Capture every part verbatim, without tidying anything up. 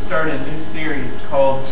started a new series called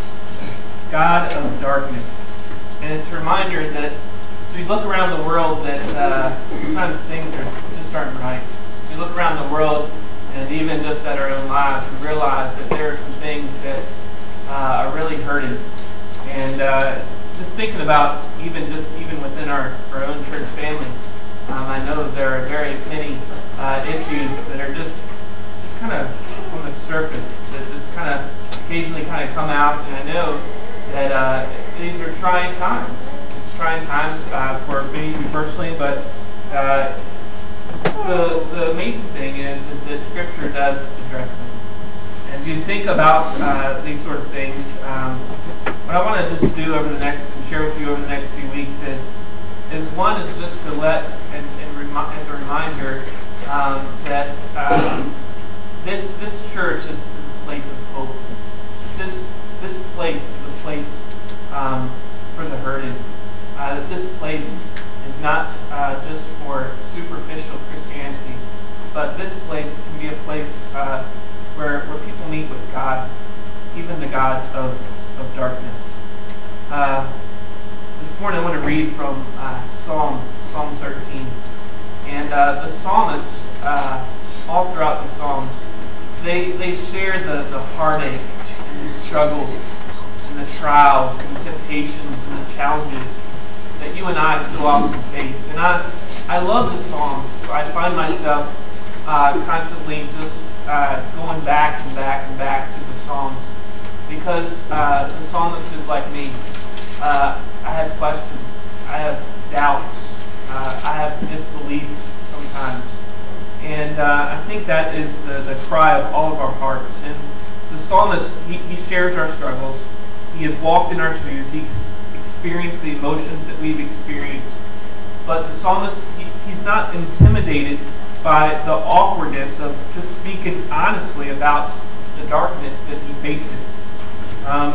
God of Darkness. And it's a reminder that as we look around the world that uh, sometimes things are just aren't right. As we look around the world and even just at our own lives, we realize that there are some things that uh, are really hurting. And uh, just thinking about even just even within our, our own church family, um, I know that there are very many uh, issues that are just just kind of on the surface, that just kind of occasionally kind of come out. And I know that uh, these are trying times. It's trying times uh, for me personally, but uh, the the amazing thing is is that Scripture does address them. And as you think about uh, these sort of things, um, what I want to just do over the next and share with you over the next few weeks is is one is just to let and, and remi- as a reminder um, that um, this this church is, is a place of hope. This this place is a place um, for the hurting. Uh, that this place is not uh, just for superficial Christianity, but this place can be a place uh, where where people meet with God, even the God of of darkness. Uh, this morning I want to read from uh, Psalm Psalm thirteen, and uh, the psalmists uh, all throughout the Psalms they they share the, the heartache and the struggles and the trials and the temptations and the challenges that you and I so often face. And I I love the Psalms. I find myself uh, constantly just uh, going back and back and back to the Psalms because uh, the psalmist is like me. Uh, I have questions. I have doubts. Uh, I have disbeliefs sometimes. And uh, I think that is the, the cry of all of our hearts. And the psalmist, he, he shares our struggles. He has walked in our shoes. He's experienced the emotions that we've experienced. But the psalmist, he, he's not intimidated by the awkwardness of just speaking honestly about the darkness that he faces. Um,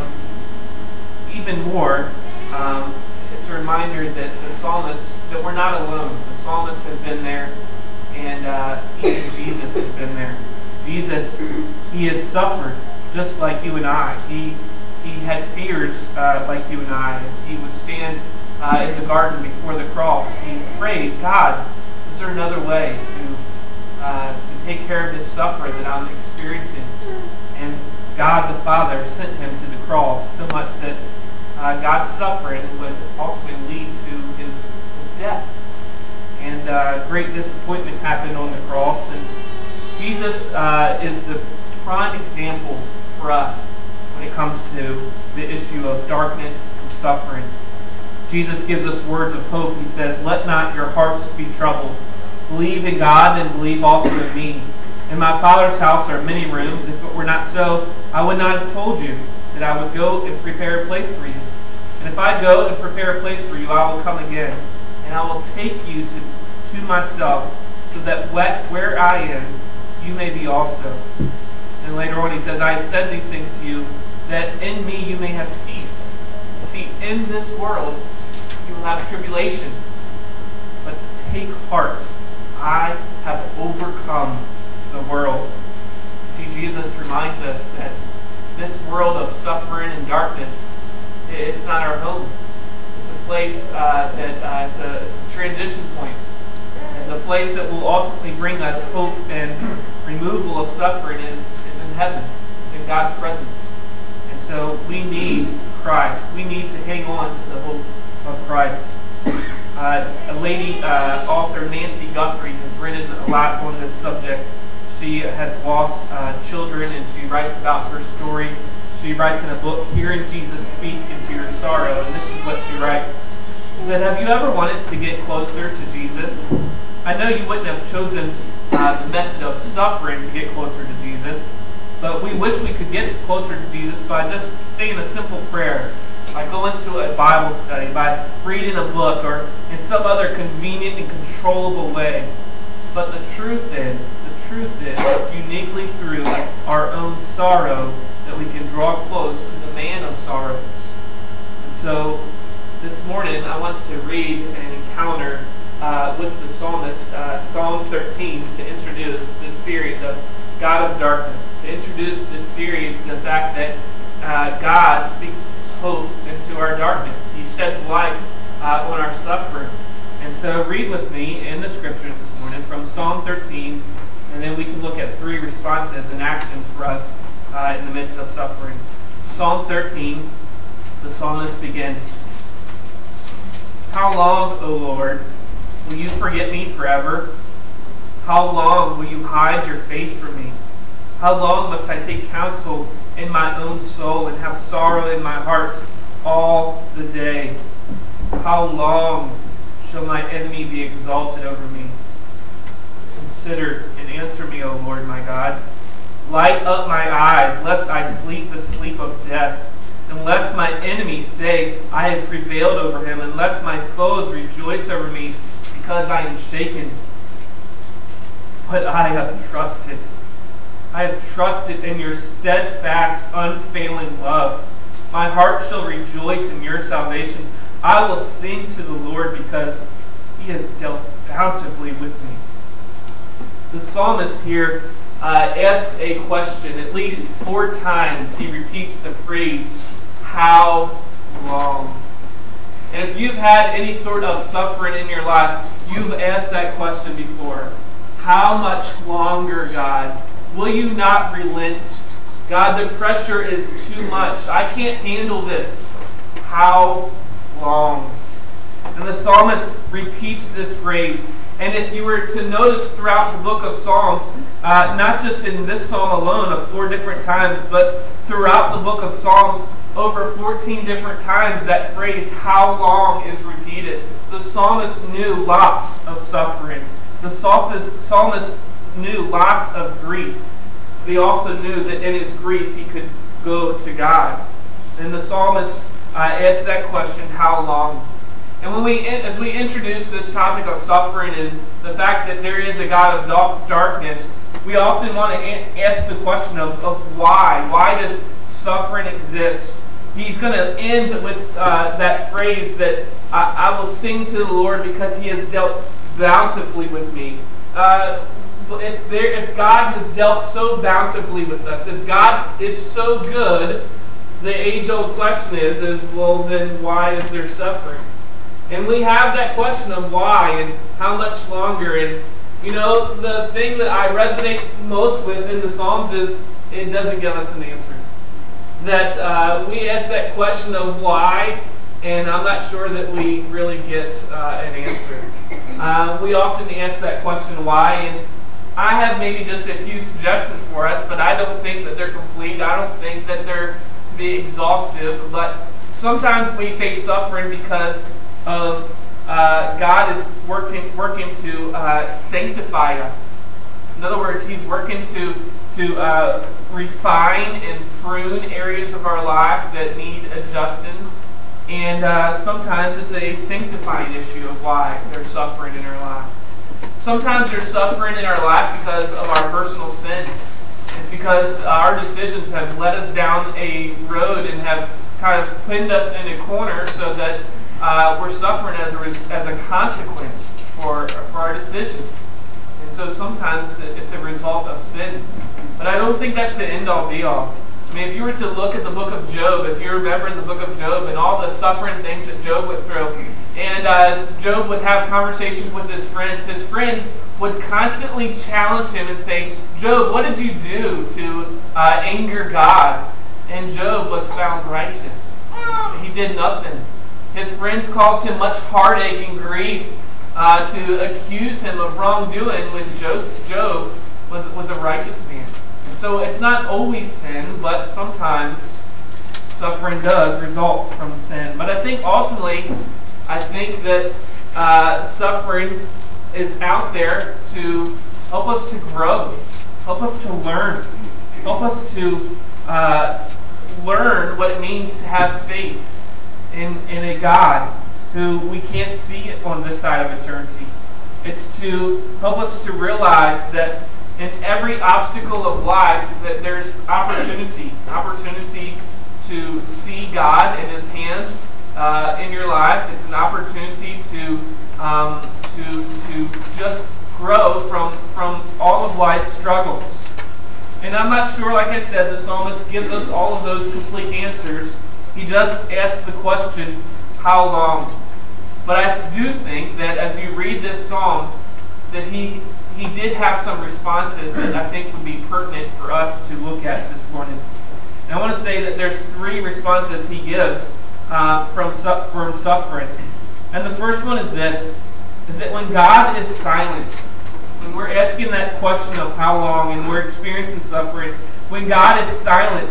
even more, um, it's a reminder that the psalmist, that we're not alone. The psalmist has been there, and uh, even Jesus has been there. Jesus, he has suffered just like you and I. He he had fears uh, like you and I. As he would stand uh, in the garden before the cross, he prayed, God, is there another way to uh, to take care of this suffering that I'm experiencing? And God the Father sent him to the cross, so much that uh, God's suffering would ultimately lead to his, his death. And uh, great disappointment happened on the cross. And Jesus uh, is the prime example for us when it comes to the issue of darkness and suffering. Jesus gives us words of hope. He says, let not your hearts be troubled. Believe in God and believe also in me. In my Father's house are many rooms. If it were not so, I would not have told you that I would go and prepare a place for you. And if I go and prepare a place for you, I will come again, and I will take you to, to myself, so that where I am, you may be also. And later on he says, I have said these things to you, that in me you may have peace. You see, in this world you will have tribulation, but take heart. I have overcome the world. You see, Jesus reminds us that this world of suffering and darkness, it's not our home. It's a place uh, that uh, it's, a, it's a transition point. And the place that will ultimately bring us hope and removal of suffering is, is in heaven. It's in God's presence. And so we need Christ. We need to hang on to the hope of Christ. Uh, a lady, uh, author Nancy Guthrie, has written a lot on this subject. She has lost uh, children, and she writes about her story. She writes in a book, Hearing Jesus Speak Into Your Sorrow, and this is what she writes. She said, have you ever wanted to get closer to Jesus? I know you wouldn't have chosen uh, the method of suffering to get closer to Jesus, but we wish we could get closer to Jesus by just saying a simple prayer, by going to a Bible study, by reading a book, or in some other convenient and controllable way. But the truth is, the truth is, it's uniquely through our own sorrow that we can draw close to the man of sorrows. And so, this morning I want to read an encounter uh, with the psalmist, uh, Psalm thirteen, to introduce this series of God of Darkness, to introduce this series to the fact that uh, God speaks hope into our darkness. He sheds light uh, on our suffering. And so read with me in the scriptures this morning from Psalm thirteen, and then we can look at three responses and actions for us uh, in the midst of suffering. Psalm thirteen, the psalmist begins, "How long, O Lord, will you forget me forever? How long will you hide your face from me? How long must I take counsel in my own soul and have sorrow in my heart all the day? How long shall my enemy be exalted over me? Consider and answer me, O Lord my God. Light up my eyes, lest I sleep the sleep of death. And lest my enemies say, I have prevailed over him, and lest my foes rejoice over me, because I am shaken. But I have trusted. I have trusted in your steadfast, unfailing love. My heart shall rejoice in your salvation. I will sing to the Lord because he has dealt bountifully with me." The psalmist here uh, asks a question. At least four times he repeats the phrase, "How long?" And if you've had any sort of suffering in your life, you've asked that question before. How much longer, God? Will you not relent? God, the pressure is too much. I can't handle this. How long? And the psalmist repeats this phrase. And if you were to notice throughout the book of Psalms, uh, not just in this psalm alone of four different times, but throughout the book of Psalms, over fourteen different times that phrase, "how long," is repeated. The psalmist knew lots of suffering. The psalmist knew lots of grief. But he also knew that in his grief he could go to God. And the psalmist uh, asked that question, how long? And when we, as we introduce this topic of suffering and the fact that there is a God of darkness, we often want to ask the question of, of why. Why does suffering exist? He's going to end with uh, that phrase that I, I will sing to the Lord because he has dealt bountifully with me. Uh, if, there, if God has dealt so bountifully with us, if God is so good, the age-old question is, is, well, then why is there suffering? And we have that question of why and how much longer. And, you know, the thing that I resonate most with in the Psalms is it doesn't give us an answer. That uh, we ask that question of why, and I'm not sure that we really get uh, an answer. Uh, we often ask that question why, and I have maybe just a few suggestions for us, but I don't think that they're complete. I don't think that they're to be exhaustive, but sometimes we face suffering because of uh, God is working working to uh, sanctify us. In other words, he's working to to uh, refine and prune areas of our life that need adjusting. And uh, sometimes it's a sanctifying issue of why there's suffering in our life. Sometimes there's suffering in our life because of our personal sin. It's because our decisions have led us down a road and have kind of pinned us in a corner so that uh, we're suffering as a, as a consequence for, for our decisions. And so sometimes it's a result of sin. But I don't think that's the end-all be-all. I mean, if you were to look at the book of Job, if you remember the book of Job and all the suffering things that Job went through, and uh, as Job would have conversations with his friends, his friends would constantly challenge him and say, Job, what did you do to uh, anger God? And Job was found righteous. He did nothing. His friends caused him much heartache and grief uh, to accuse him of wrongdoing when Job was, was a righteous man. So it's not always sin, but sometimes suffering does result from sin. But I think ultimately, I think that uh, suffering is out there to help us to grow, help us to learn, help us to uh, learn what it means to have faith in, in a God who we can't see on this side of eternity. It's to help us to realize that in every obstacle of life that there's opportunity, opportunity to see God in his hand uh, in your life. It's an opportunity to um, to to just grow from from all of life's struggles. And I'm not sure, like I said, the psalmist gives us all of those complete answers. He just asks the question, how long? But I do think that as you read this psalm, that he he did have some responses that I think would be pertinent for us to look at this morning. And I want to say that there's three responses he gives uh, from, su- from suffering. And the first one is this, is that when God is silent, when we're asking that question of how long and we're experiencing suffering, when God is silent,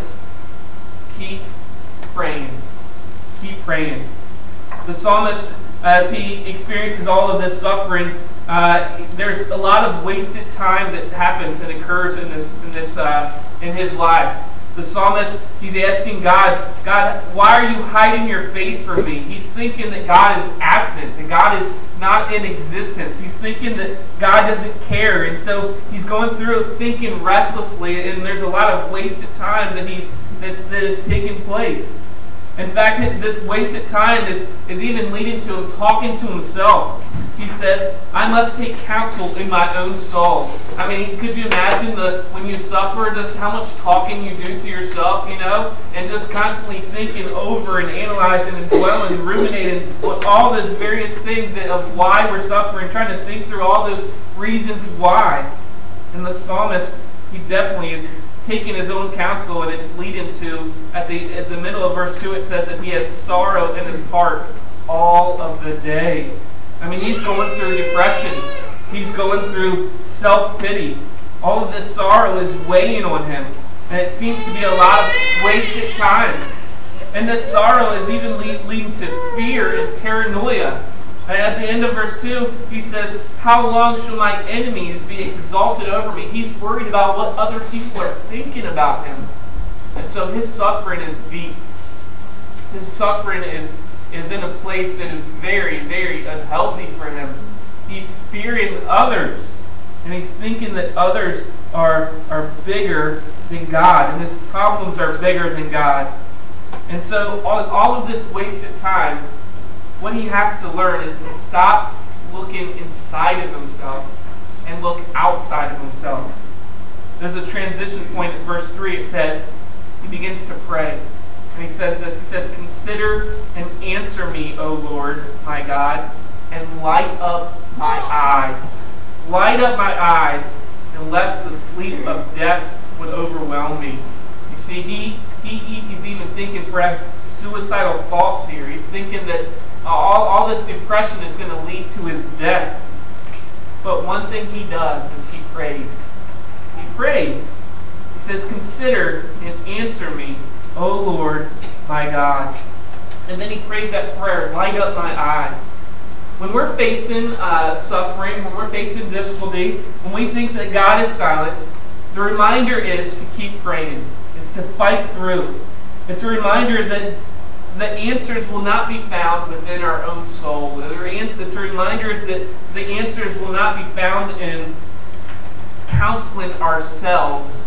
keep praying. Keep praying. The psalmist, as he experiences all of this suffering, uh, there's a lot of wasted time that happens and occurs in this in this uh, in his life. The psalmist, he's asking God, God, why are you hiding your face from me? He's thinking that God is absent, that God is not in existence. He's thinking that God doesn't care, and so he's going through thinking restlessly, and there's a lot of wasted time that he's that, that is taking place. In fact, this wasted time is, is even leading to him talking to himself. He says, I must take counsel in my own soul. I mean, could you imagine the when you suffer, just how much talking you do to yourself, you know? And just constantly thinking over and analyzing and dwelling and ruminating with all those various things that, of why we're suffering, trying to think through all those reasons why. And the psalmist, he definitely is taking his own counsel, and it's leading to, at the at the middle of verse two, it says that he has sorrow in his heart all of the day. I mean, he's going through depression. He's going through self-pity. All of this sorrow is weighing on him, and it seems to be a lot of wasted time. And this sorrow is even lead, leading to fear and paranoia. And at the end of verse two, he says, how long shall my enemies be exalted over me? He's worried about what other people are thinking about him. And so his suffering is deep. His suffering is, is in a place that is very, very unhealthy for him. He's fearing others. And he's thinking that others are, are bigger than God. And his problems are bigger than God. And so all, all of this wasted time, what he has to learn is to stop looking inside of himself and look outside of himself. There's a transition point at verse three. It says, he begins to pray. And he says this, he says, consider and answer me, O Lord, my God, and light up my eyes. Light up my eyes, unless the sleep of death would overwhelm me. You see, he, he he's even thinking perhaps suicidal thoughts here. He's thinking that all, all this depression is going to lead to his death. But one thing he does is he prays. He prays. He says, consider and answer me, O Lord, my God. And then he prays that prayer, light up my eyes. When we're facing uh, suffering, when we're facing difficulty, when we think that God is silent, the reminder is to keep praying, is to fight through. It's a reminder that the answers will not be found within our own soul. It's a reminder that the answers will not be found in counseling ourselves,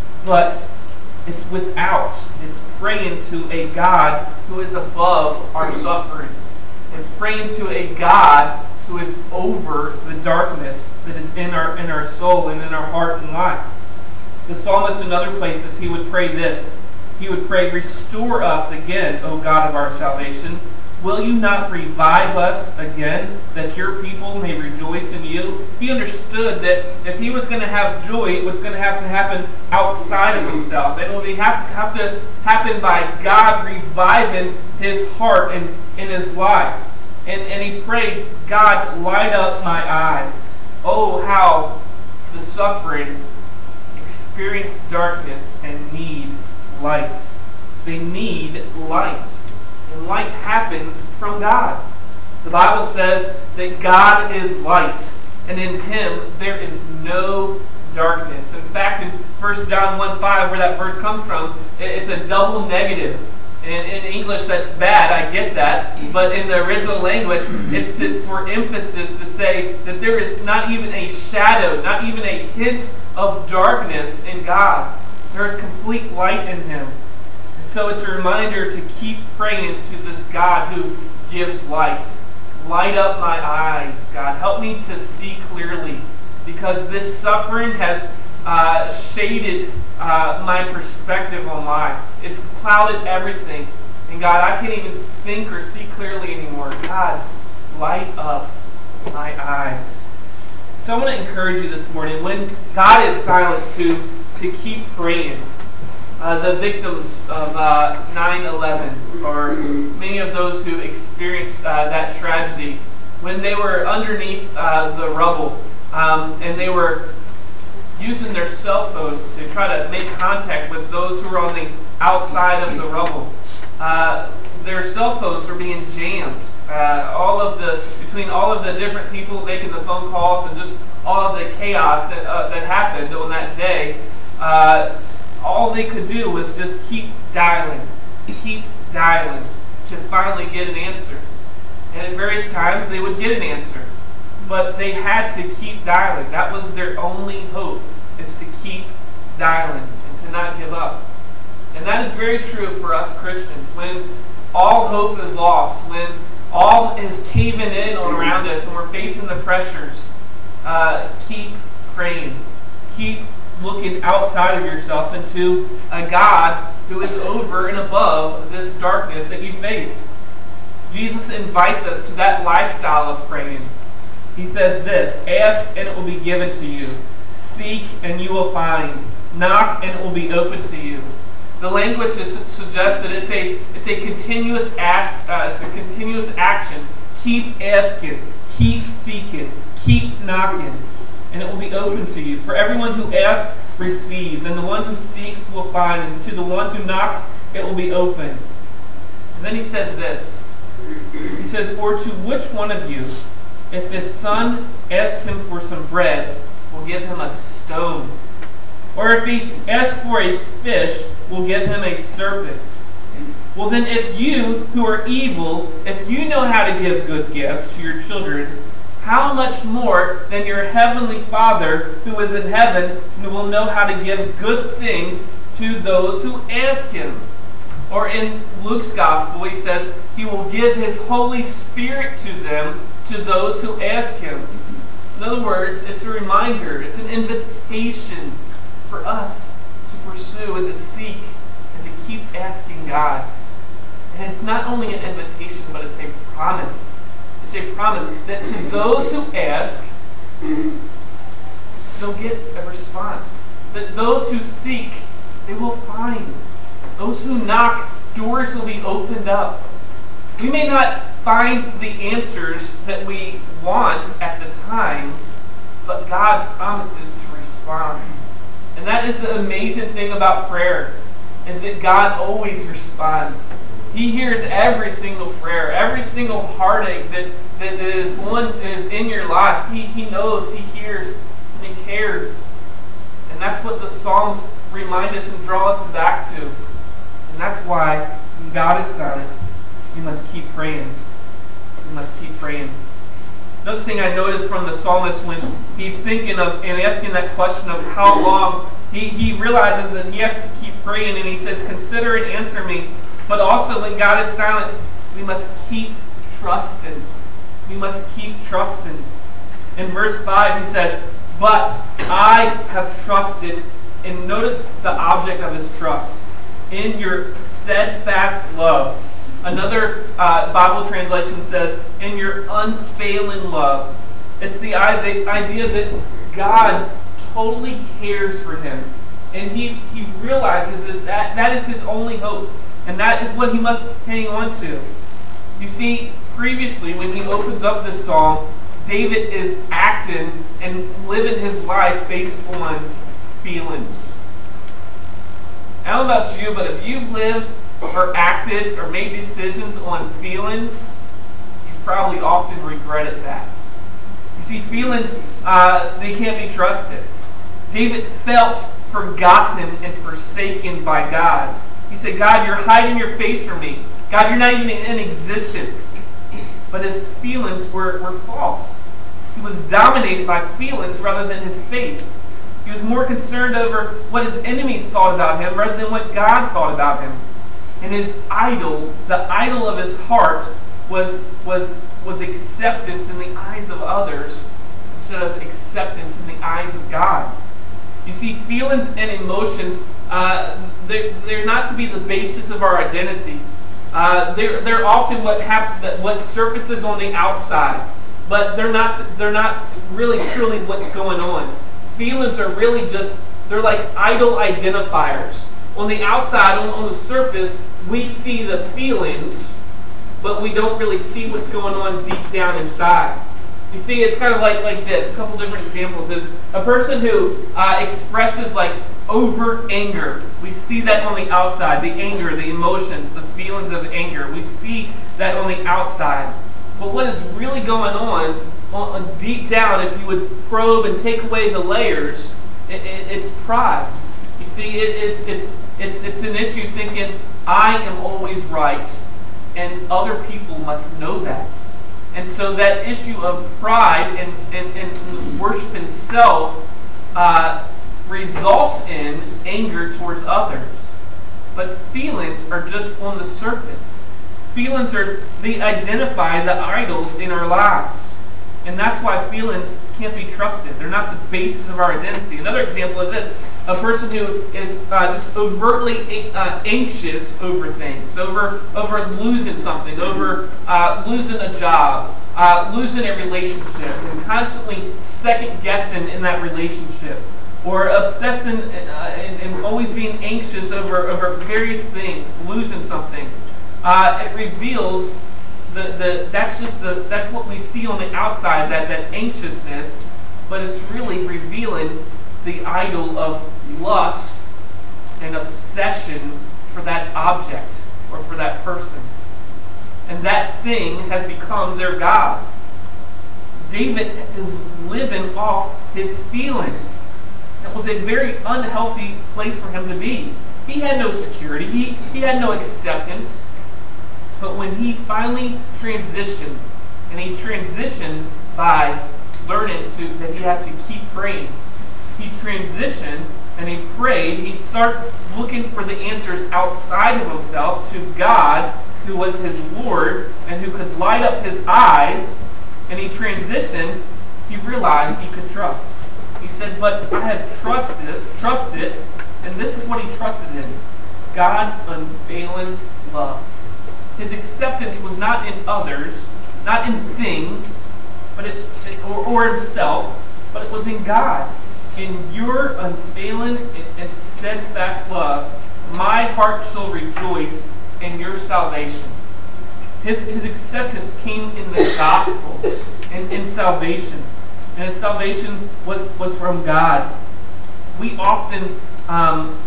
but it's without. It's praying to a God who is above our suffering. It's praying to a God who is over the darkness that is in our in our soul and in our heart and life. The psalmist in other places, he would pray this. He would pray, restore us again, O God of our salvation. Will you not revive us again, that your people may rejoice in you? He understood that if he was going to have joy, it was going to have to happen outside of himself. And it would have, have to happen by God reviving his heart and in his life. And, and he prayed, God, light up my eyes. Oh, how the suffering experience darkness and need light. They need light. And light happens from God. The Bible says that God is light, and in him there is no darkness. In fact, in First John one five, where that verse comes from, it's a double negative. In, in English, that's bad, I get that. But in the original language, it's to, for emphasis to say that there is not even a shadow, not even a hint of darkness in God. There is complete light in him. And so it's a reminder to keep praying to this God who gives light. Light up my eyes, God. Help me to see clearly, because this suffering has uh, shaded uh, my perspective on life. It's clouded everything. And God, I can't even think or see clearly anymore. God, light up my eyes. So I want to encourage you this morning, when God is silent, to, to keep praying. Uh, the victims of uh, nine eleven, or many of those who experienced uh, that tragedy, when they were underneath uh, the rubble, um, and they were using their cell phones to try to make contact with those who were on the outside of the rubble. Uh, their cell phones were being jammed. Uh, all of the between all of the different people making the phone calls and just all of the chaos that, uh, that happened on that day, uh, all they could do was just keep dialing, keep dialing to finally get an answer. And at various times they would get an answer, but they had to keep dialing. That was their only hope, is to keep dialing and to not give up. And that is very true for us Christians. When all hope is lost, when all is caving in around us and we're facing the pressures, uh, keep praying. Keep looking outside of yourself into a God who is over and above this darkness that you face. Jesus invites us to that lifestyle of praying. He says this: ask and it will be given to you. Seek and you will find. Knock and it will be open to you. The language is suggested it's a it's a continuous ask uh, it's a continuous action. Keep asking, keep seeking, keep knocking, and it will be open to you. For everyone who asks receives, and the one who seeks will find, and to the one who knocks it will be open. And then he says this. He says, for to which one of you, if his son asks him for some bread, will give him a stone? Or if he asks for a fish, will give him a serpent? Well then, if you, who are evil, if you know how to give good gifts to your children, how much more than your heavenly Father who is in heaven will know how to give good things to those who ask him? Or in Luke's gospel, he says, he will give his Holy Spirit to them, to those who ask him. In other words, it's a reminder, it's an invitation for us to pursue and to seek and to keep asking God. And it's not only an invitation, but it's a promise. It's a promise that to those who ask, they'll get a response. That those who seek, they will find. Those who knock, doors will be opened up. We may not find the answers that we want at the time, but God promises to respond. And that is the amazing thing about prayer, is that God always responds. He hears every single prayer, every single heartache that, that is, on, is in your life. He, he knows, He hears, and He cares. And that's what the Psalms remind us and draw us back to. And that's why when God is silent, we must keep praying. We must keep praying. Another thing I noticed from the psalmist when he's thinking of and asking that question of how long, he, he realizes that he has to keep praying, and he says, consider and answer me. But also when God is silent, we must keep trusting. We must keep trusting. In verse five he says, but I have trusted, and notice the object of his trust, in your steadfast love. Another uh, Bible translation says, in your unfailing love. It's the idea that God totally cares for him. And he, he realizes that, that that is his only hope. And that is what he must hang on to. You see, previously when he opens up this psalm, David is acting and living his life based on feelings. I don't know about you, but if you've lived or acted or made decisions on feelings, you've probably often regretted that. You see, feelings, uh, they can't be trusted. David felt forgotten and forsaken by God. He said, God, you're hiding your face from me. God, you're not even in existence. But his feelings were, were false. He was dominated by feelings rather than his faith. He was more concerned over what his enemies thought about him rather than what God thought about him. And his idol, the idol of his heart, was, was, was acceptance in the eyes of others instead of acceptance in the eyes of God. You see, feelings and emotions, uh, they're, they're not to be the basis of our identity. Uh, they're, they're often what hap- what surfaces on the outside, but they're not, they're not really truly what's going on. Feelings are really just, they're like idle identifiers. On the outside, on, on the surface, we see the feelings, but we don't really see what's going on deep down inside. You see, it's kind of like, like this. A couple different examples is a person who uh, expresses like overt anger. We see that on the outside, the anger, the emotions, the feelings of anger. We see that on the outside. But what is really going on, on deep down, if you would probe and take away the layers, it, it, it's pride. You see, it, it's, it's, it's, it's an issue thinking, I am always right, and other people must know that. And so that issue of pride and, and, and worship in self uh, results in anger towards others. But feelings are just on the surface. Feelings are, they identify the idols in our lives. And that's why feelings can't be trusted. They're not the basis of our identity. Another example is this. A person who is uh, just overtly uh, anxious over things, over over losing something, over uh, losing a job, uh, losing a relationship, and constantly second guessing in that relationship, or obsessing uh, and, and always being anxious over, over various things, losing something. Uh, it reveals the, the that's just the that's what we see on the outside, that, that anxiousness, but it's really revealing the idol of lust and obsession for that object or for that person. And that thing has become their God. David is living off his feelings. It was a very unhealthy place for him to be. He had no security. He, he had no acceptance. But when he finally transitioned, and he transitioned by learning to that he had to keep praying, he transitioned and he prayed. He started looking for the answers outside of himself to God, who was his Lord and who could light up his eyes. And he transitioned. He realized he could trust. He said, but I have trusted, trusted, and this is what he trusted in, God's unfailing love. His acceptance was not in others, not in things, but it, or, or himself, but it was in God. In your unfailing and steadfast love, my heart shall rejoice in your salvation. His, his acceptance came in the gospel, in, in salvation. And his salvation was, was from God. We often um,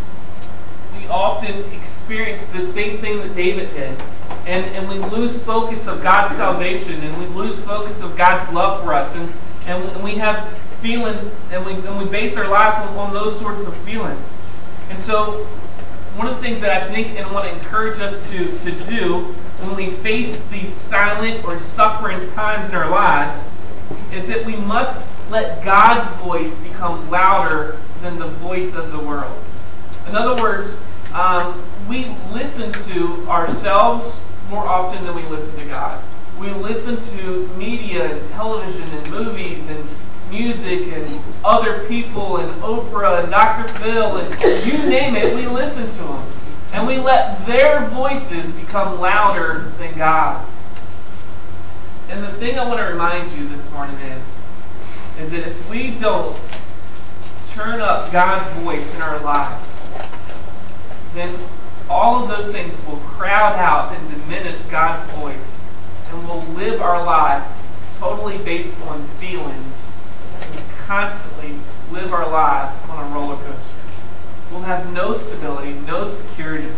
we often experience the same thing that David did. And, and we lose focus of God's salvation, and we lose focus of God's love for us. And, and we have feelings, and we, and we base our lives on, on those sorts of feelings. And so one of the things that I think and want to encourage us to, to do when we face these silent or suffering times in our lives is that we must let God's voice become louder than the voice of the world. In other words, um, we listen to ourselves more often than we listen to God. We listen to media and television and movies and music and other people and Oprah and Doctor Phil and you name it, we listen to them. And we let their voices become louder than God's. And the thing I want to remind you this morning is, is that if we don't turn up God's voice in our life, then all of those things will crowd out and diminish God's voice, and we'll live our lives totally based on feelings, and constantly live our lives on a roller coaster. We'll have no stability, no security.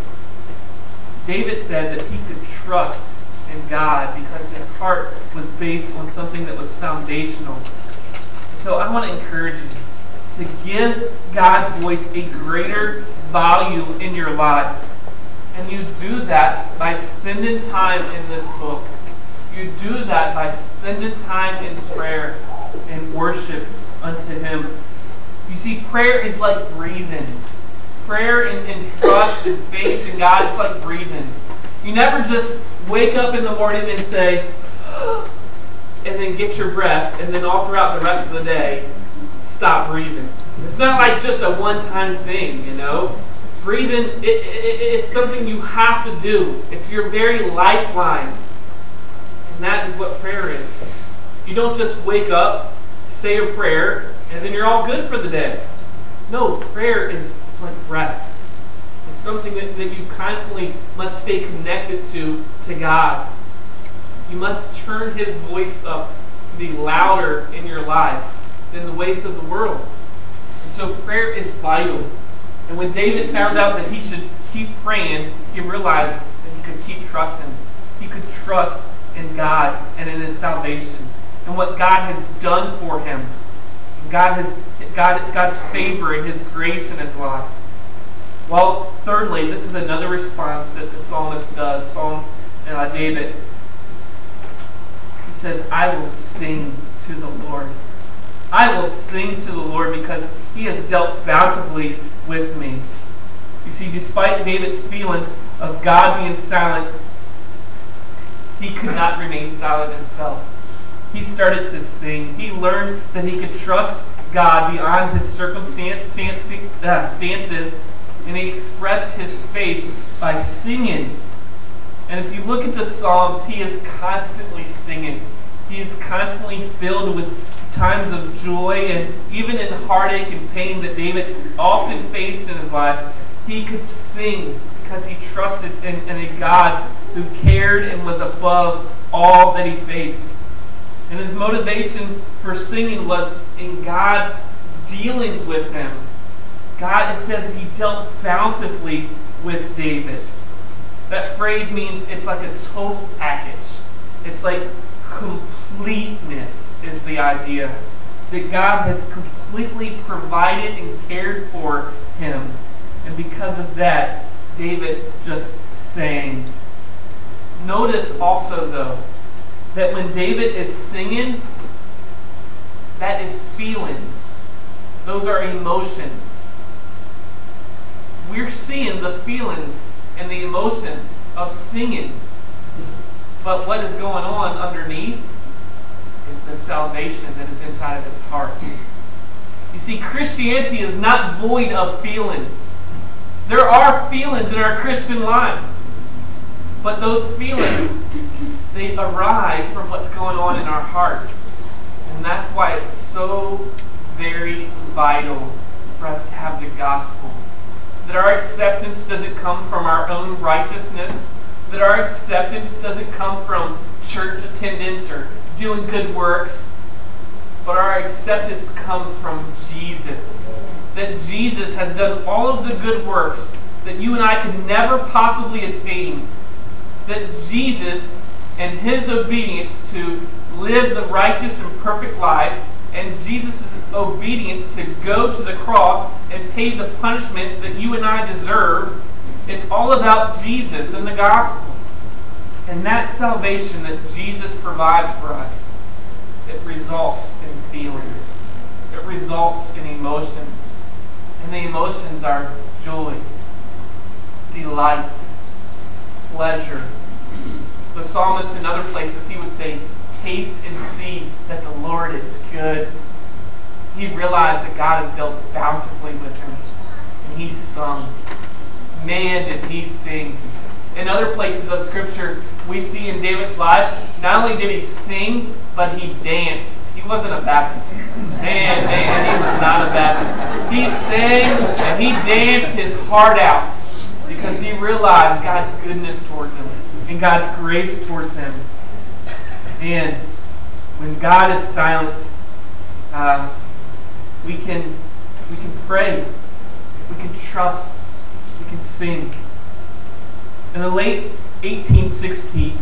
David said that he could trust in God because his heart was based on something that was foundational. So I want to encourage you to give God's voice a greater value in your life. And you do that by spending time in this book. You do that by spending time in prayer and worship unto Him. You see, prayer is like breathing. Prayer and, and trust and faith in God is like breathing. You never just wake up in the morning and say, and then get your breath, and then all throughout the rest of the day, stop breathing. It's not like just a one-time thing, you know. Breathing, it, it, it's something you have to do. It's your very lifeline. And that is what prayer is. You don't just wake up, say a prayer, and then you're all good for the day. No, prayer is it's like breath. It's something that, that you constantly must stay connected to, to God. You must turn His voice up to be louder in your life than the ways of the world. And so prayer is vital. And when David found out that he should keep praying, he realized that he could keep trusting. He could trust in God and in His salvation and what God has done for him. God has God, God's favor and His grace in his life. Well, thirdly, this is another response that the psalmist does. Psalm uh, David. He says, "I will sing to the Lord. I will sing to the Lord because He has dealt bountifully with me." You see, despite David's feelings of God being silent, he could not remain silent himself. He started to sing. He learned that he could trust God beyond his circumstances, and he expressed his faith by singing. And if you look at the Psalms, he is constantly singing. He is constantly filled with times of joy, and even in heartache and pain that David often faced in his life, he could sing because he trusted in, in a God who cared and was above all that he faced. And his motivation for singing was in God's dealings with him. God, it says He dealt bountifully with David. That phrase means it's like a total package. It's like completeness is the idea. That God has completely provided and cared for him. And because of that, David just sang. Notice also, though, that when David is singing, that is feelings. Those are emotions. We're seeing the feelings and the emotions of singing. But what is going on underneath is the salvation that is inside of his heart. You see, Christianity is not void of feelings. There are feelings in our Christian life. But those feelings, they arise from what's going on in our hearts. And that's why it's so very vital for us to have the gospel. That our acceptance doesn't come from our own righteousness. That our acceptance doesn't come from church attendance or doing good works. But our acceptance comes from Jesus. That Jesus has done all of the good works that you and I could never possibly attain. That Jesus and His obedience to live the righteous and perfect life, and Jesus' obedience to go to the cross and pay the punishment that you and I deserve, it's all about Jesus and the gospel. And that salvation that Jesus provides for us, it results in feelings. It results in emotions. And the emotions are joy, delight, pleasure. The psalmist in other places, he would say, "Taste and see that the Lord is good." He realized that God has dealt bountifully with him. And he sung. Man, did he sing. In other places of Scripture, we see in David's life, not only did he sing, but he danced. He wasn't a Baptist. Man, man, he was not a Baptist. He sang and he danced his heart out because he realized God's goodness towards him and God's grace towards him. And when God is silent, uh, we can we can pray, we can trust, we can sing. In the late eighteen sixties,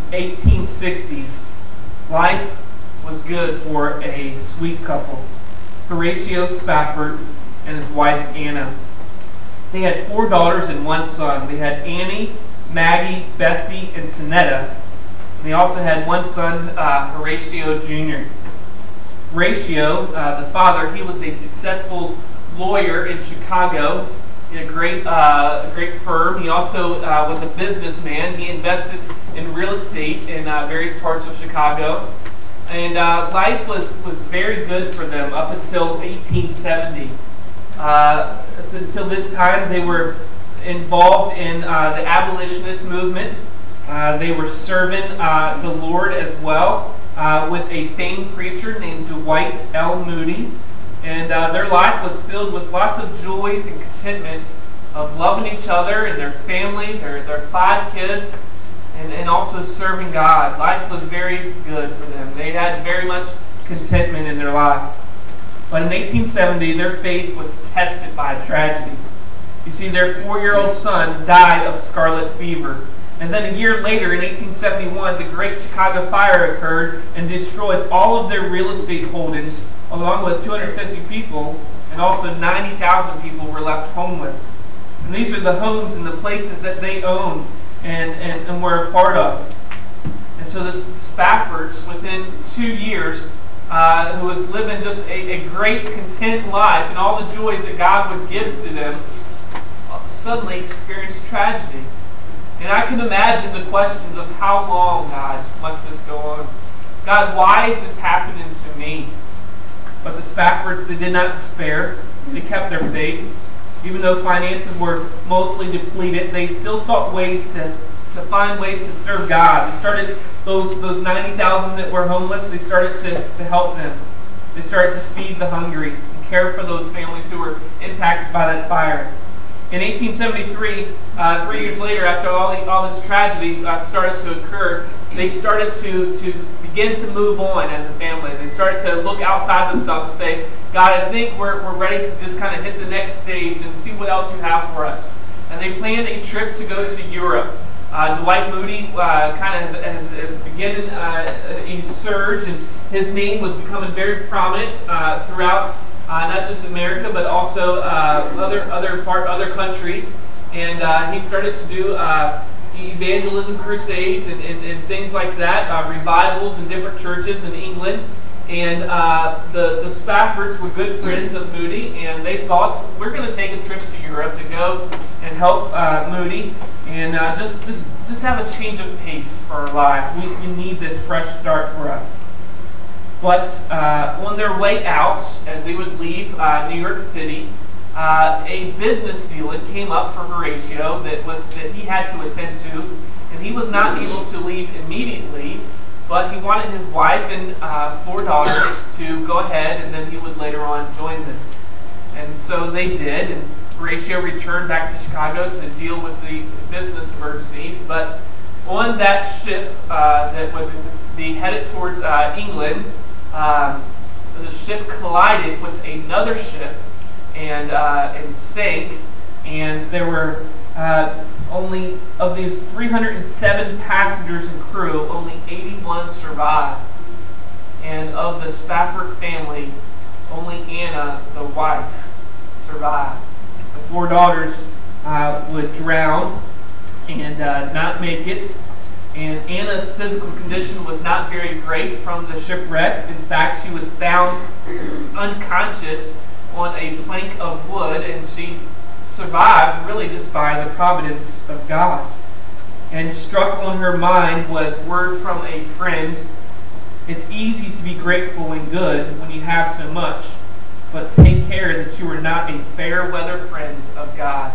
life was good for a sweet couple, Horatio Spafford and his wife Anna. They had four daughters and one son. They had Annie, Maggie, Bessie, and Tanetta. And they also had one son, uh, Horatio Junior Horatio, uh, the father, he was a successful lawyer in Chicago. He had a great, uh, a great firm. He also uh, was a businessman. He invested in real estate in uh, various parts of Chicago. And uh, life was, was very good for them up until eighteen seventy. Uh, until this time, they were involved in uh, the abolitionist movement. Uh, they were serving uh, the Lord as well uh, with a famed preacher named Dwight L. Moody. And uh, their life was filled with lots of joys and contentment of loving each other and their family, their, their five kids, and, and also serving God. Life was very good for them. They had very much contentment in their life. But in eighteen seventy, their faith was tested by a tragedy. You see, their four-year-old son died of scarlet fever. And then a year later, in eighteen seventy-one, the Great Chicago Fire occurred and destroyed all of their real estate holdings, along with two hundred fifty people, and also ninety thousand people were left homeless. And these are the homes and the places that they owned and, and, and were a part of. And so the Spaffords, within two years, uh, who was living just a, a great, content life and all the joys that God would give to them, suddenly experienced tragedy. And I can imagine the questions of how long, God, must this go on? God, why is this happening to me? But the Spaffords, they did not despair. They kept their faith. Even though finances were mostly depleted, they still sought ways to, to find ways to serve God. They started, those, those ninety thousand that were homeless, they started to, to help them. They started to feed the hungry and care for those families who were impacted by that fire. In eighteen seventy-three, uh, three years later, after all, the, all this tragedy uh, started to occur, they started to, to begin to move on as a family. They started to look outside themselves and say, God, I think we're, we're ready to just kind of hit the next stage and see what else you have for us. And they planned a trip to go to Europe. Uh, Dwight Moody uh, kind of has, has begun uh, a surge, and his name was becoming very prominent uh, throughout Uh, not just America, but also uh, other other part other countries, and uh, he started to do uh, evangelism crusades and, and, and things like that, uh, revivals in different churches in England. And uh, the the Spaffords were good friends of Moody, and they thought, we're going to take a trip to Europe to go and help uh, Moody and uh, just just just have a change of pace for our life. We, we need this fresh start for us. But uh, on their way out, as they would leave uh, New York City, uh, a business deal came up for Horatio that was that he had to attend to, and he was not able to leave immediately. But he wanted his wife and uh, four daughters to go ahead, and then he would later on join them. And so they did, and Horatio returned back to Chicago to deal with the business emergencies. But on that ship uh, that would be headed towards uh, England, Um, the ship collided with another ship and uh, and sank, and there were uh, only, of these three hundred seven passengers and crew, only eighty-one survived. And of the Spafford family, only Anna, the wife, survived. The four daughters uh, would drown and uh, not make it. And Anna's physical condition was not very great from the shipwreck. In fact, she was found unconscious on a plank of wood, and she survived really just by the providence of God. And struck on her mind was words from a friend: it's easy to be grateful when good, when you have so much, but take care that you are not a fair weather friend of God.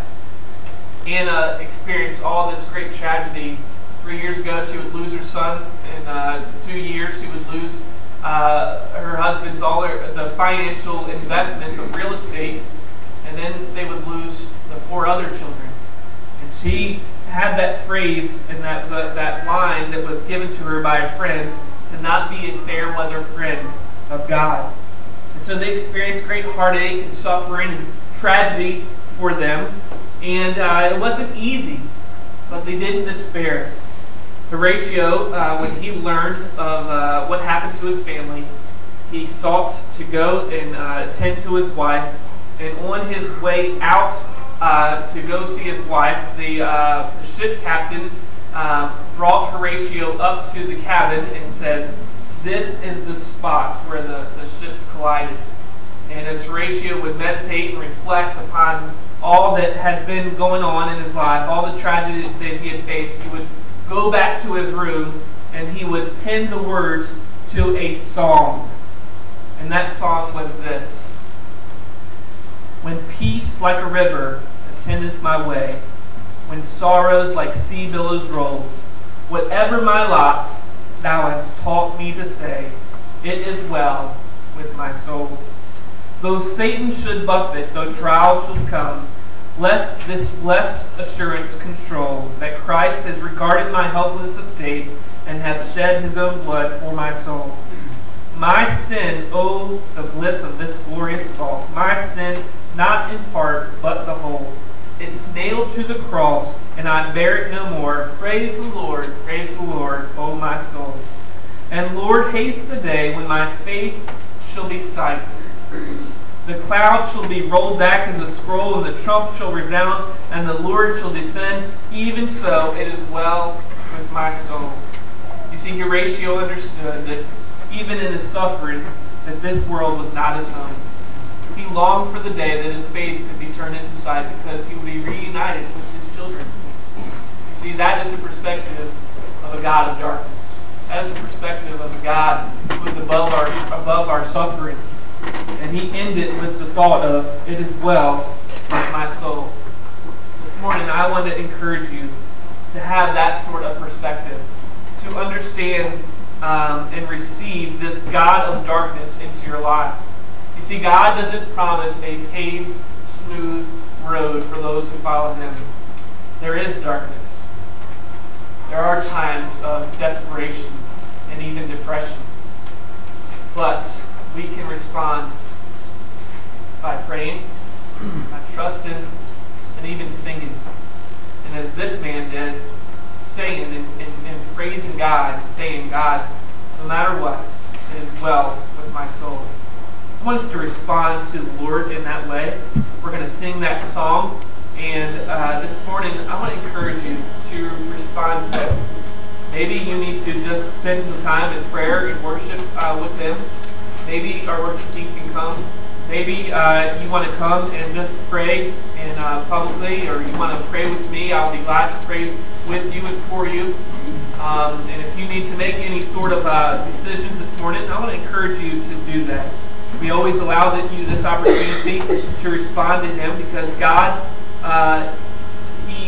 Anna experienced all this great tragedy. Three years ago, she would lose her son. In uh, two years, she would lose uh, her husband's all her, the financial investments of real estate, and then they would lose the four other children. And she had that phrase and that that, that line that was given to her by a friend, to not be a fair weather friend of God. And so they experienced great heartache and suffering and tragedy for them, and uh, it wasn't easy, but they didn't despair. Horatio, uh, when he learned of uh, what happened to his family, he sought to go and uh, tend to his wife. And on his way out uh, to go see his wife, the, uh, the ship captain uh, brought Horatio up to the cabin and said, "This is the spot where the, the ships collided." And as Horatio would meditate and reflect upon all that had been going on in his life, all the tragedy that he had faced, he would go back to his room and he would pen the words to a song. And that song was this: When peace like a river attendeth my way, when sorrows like sea billows roll, whatever my lot, thou hast taught me to say, it is well with my soul. Though Satan should buffet, though trials should come, let this blessed assurance control that Christ has regarded my helpless estate and hath shed his own blood for my soul. My sin, oh, the bliss of this glorious thought, my sin, not in part, but the whole. It's nailed to the cross, and I bear it no more. Praise the Lord, praise the Lord, O my soul. And Lord, haste the day when my faith shall be sight. The cloud shall be rolled back as a scroll, and the trump shall resound, and the Lord shall descend. Even so, it is well with my soul. You see, Horatio understood that even in his suffering, that this world was not his home. He longed for the day that his faith could be turned into sight, because he would be reunited with his children. You see, that is the perspective of a God of darkness. That is the perspective of a God who is above our above our suffering. And he ended with the thought of, it is well with my soul. This morning, I want to encourage you to have that sort of perspective, to understand um, and receive this God of darkness into your life. You see, God doesn't promise a paved, smooth road for those who follow him. There is darkness. There are times of desperation and even depression. But we can respond by praying, by trusting, and even singing. And as this man did, saying and, and, and praising God, and saying, God, no matter what, it is well with my soul. I want us to respond to the Lord in that way. We're going to sing that song. And uh, this morning, I want to encourage you to respond to it. Maybe you need to just spend some time in prayer and worship uh, with him. Maybe our worship team can come. Maybe uh, you want to come and just pray in uh, publicly, or you want to pray with me. I'll be glad to pray with you and for you. Um, and if you need to make any sort of uh, decisions this morning, I want to encourage you to do that. We always allow you this opportunity to respond to him, because God, uh, he,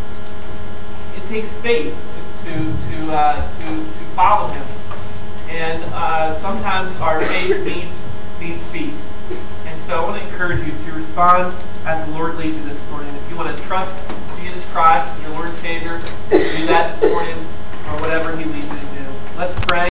it takes faith to to uh, to, to follow him. And uh, sometimes our faith needs needs feet. And so I want to encourage you to respond as the Lord leads you this morning. If you want to trust Jesus Christ as your Lord and Savior, do that this morning, or whatever he leads you to do. Let's pray.